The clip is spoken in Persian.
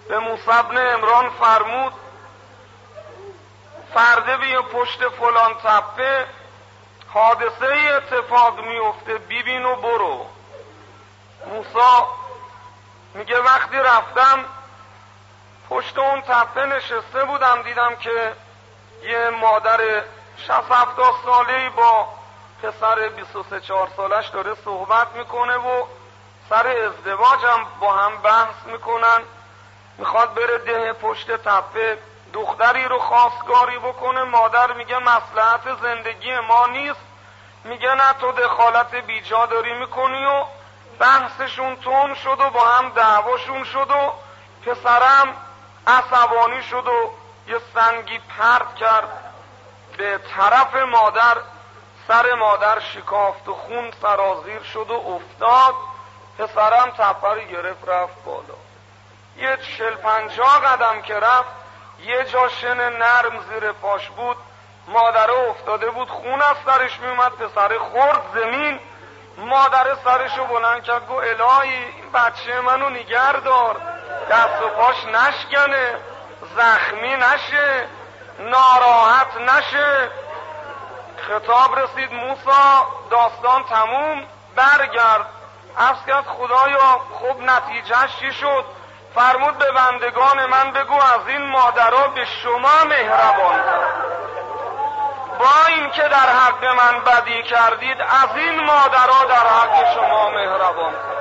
به موسی بن عمران فرمود فرده بیا پشت فلان تپه، حادثه اتفاق میفته ببین و برو. موسی میگه وقتی رفتم پشت اون تپه نشسته بودم، دیدم که یه مادر 60-70 ساله‌ای با پسر 23-4 سالش داره صحبت میکنه و سر ازدواج هم با هم بحث میکنن. میخواد بره ده پشت تپه دختری رو خواستگاری بکنه. مادر میگه مصلحت زندگی ما نیست. میگه نه تو دخالت بیجا داری میکنی و بحثشون تون شد و با هم دعواشون شد و پسرم عصبانی شد و یه سنگی پرت کرد به طرف مادر. سر مادر شکافت و خون سرازیر شد و افتاد. پسرم تپه رو گرفت رفت بالا. یه 40-50 قدم که رفت یه جا شن نرم زیر پاش بود. مادره افتاده بود، خون از سرش میومد. پسر خورد زمین. مادر سرشو بلند کرد گو الهی این بچه منو نگه دار، دست و پاش نشکنه، زخمی نشه، ناراحت نشه. خطاب رسید موسی داستان تموم، برگرد. عرض کرد خدایا خب نتیجهش چی شد؟ فرمود به بندگان من بگو از این مادرها به شما مهربان با این که در حق من بدی کردید، از این مادرها در حق شما مهربان